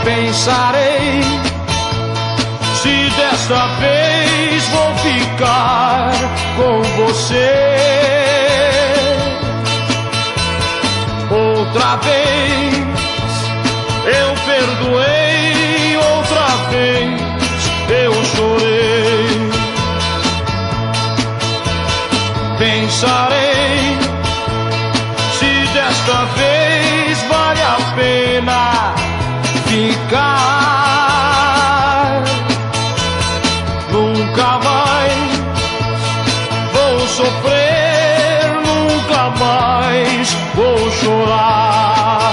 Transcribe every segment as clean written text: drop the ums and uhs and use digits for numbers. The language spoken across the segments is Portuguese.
Pensarei se desta vez vou ficar com você. Outra vez eu perdoei, outra vez eu chorei. Pensarei se desta vez vale a pena ficar. Nunca mais vou sofrer, nunca mais vou chorar.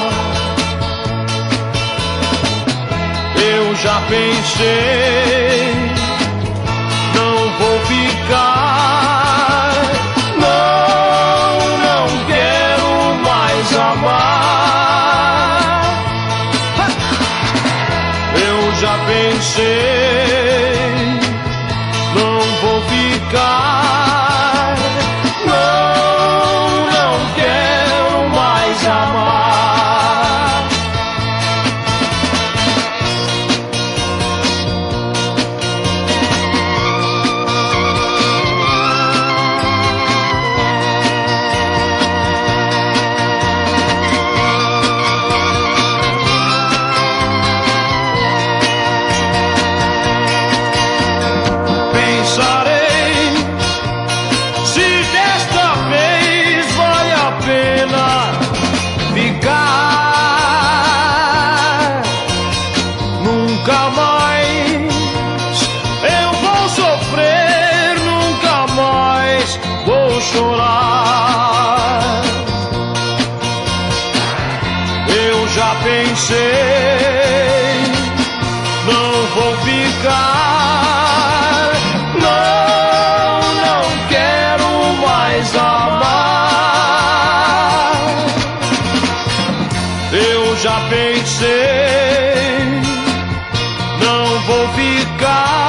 Eu já pensei, não vou ficar. Não quero mais amar. Eu já pensei, não vou ficar. Não quero mais amar. Pensarei se desta vez vale a pena ficar. Nunca mais eu vou sofrer, nunca mais vou chorar. Eu já pensei, não vou ficar. Não quero mais amar. Eu já pensei, não vou ficar.